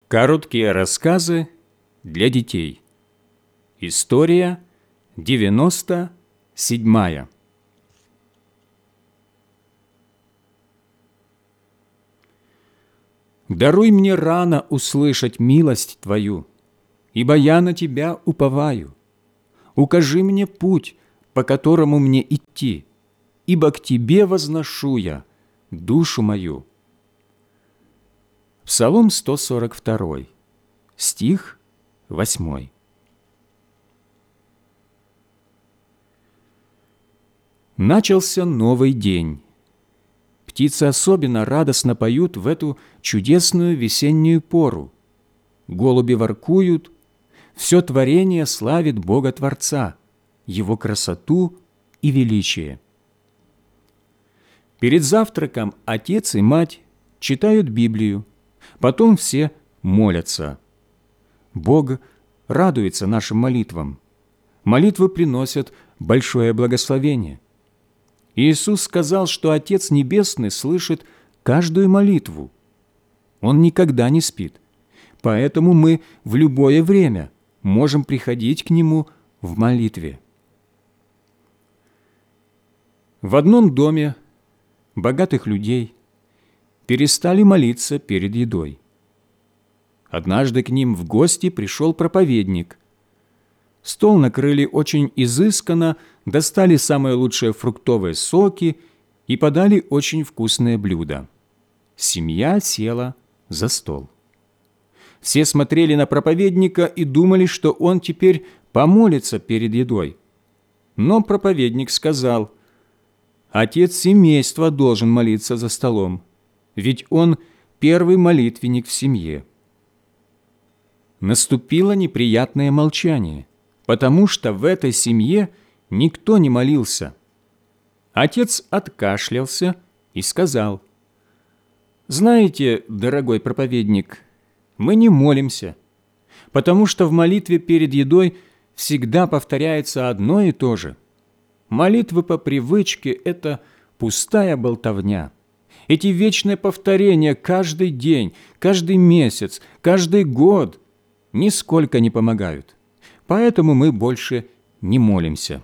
Короткие рассказы для детей. История 97. Даруй мне рано услышать милость Твою, ибо я на Тебя уповаю. Укажи мне путь, по которому мне идти, ибо к Тебе возношу я душу мою. Псалом 142, стих 8. Начался новый день. Птицы особенно радостно поют в эту чудесную весеннюю пору. Голуби воркуют, все творение славит Бога Творца, Его красоту и величие. Перед завтраком отец и мать читают Библию, потом все молятся. Бог радуется нашим молитвам. Молитвы приносят большое благословение. Иисус сказал, что Отец Небесный слышит каждую молитву. Он никогда не спит, поэтому мы в любое время можем приходить к Нему в молитве. В одном доме богатых людей перестали молиться перед едой. Однажды к ним в гости пришел проповедник. Стол накрыли очень изысканно, достали самые лучшие фруктовые соки и подали очень вкусные блюда. Семья села за стол. Все смотрели на проповедника и думали, что он теперь помолится перед едой. Но проповедник сказал: «Отец семейства должен молиться за столом, ведь он первый молитвенник в семье». Наступило неприятное молчание, потому что в этой семье никто не молился. Отец откашлялся и сказал: «Знаете, дорогой проповедник, мы не молимся, потому что в молитве перед едой всегда повторяется одно и то же. Молитвы по привычке – это пустая болтовня. Эти вечные повторения каждый день, каждый месяц, каждый год нисколько не помогают. Поэтому мы больше не молимся».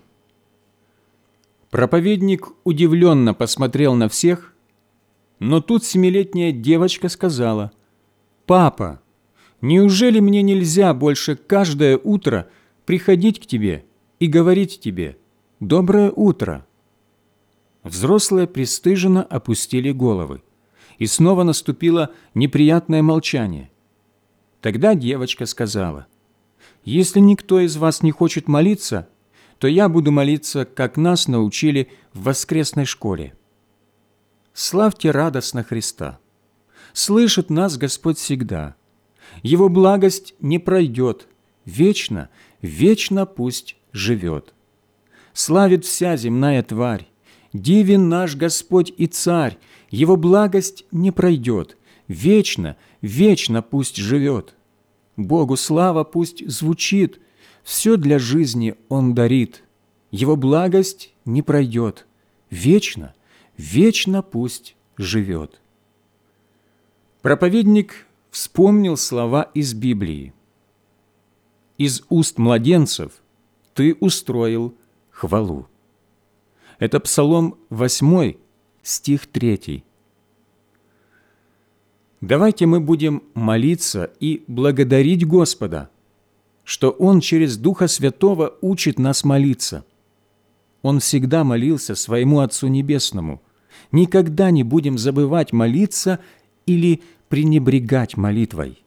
Проповедник удивленно посмотрел на всех, но тут 7-летняя девочка сказала: «Папа, неужели мне нельзя больше каждое утро приходить к тебе и говорить тебе: доброе утро?» Взрослые пристыженно опустили головы, и снова наступило неприятное молчание. Тогда девочка сказала: «Если никто из вас не хочет молиться, то я буду молиться, как нас научили в воскресной школе». Славьте радостно Христа! Слышит нас Господь всегда. Его благость не пройдет, вечно, вечно пусть живет. Славит вся земная тварь, дивен наш Господь и Царь, Его благость не пройдет, вечно, вечно пусть живет. Богу слава пусть звучит, все для жизни Он дарит. Его благость не пройдет, вечно, вечно пусть живет. Проповедник вспомнил слова из Библии: «Из уст младенцев Ты устроил хвалу». Это Псалом 8, стих 3. Давайте мы будем молиться и благодарить Господа, что Он через Духа Святого учит нас молиться. Он всегда молился своему Отцу Небесному. Никогда не будем забывать молиться или пренебрегать молитвой.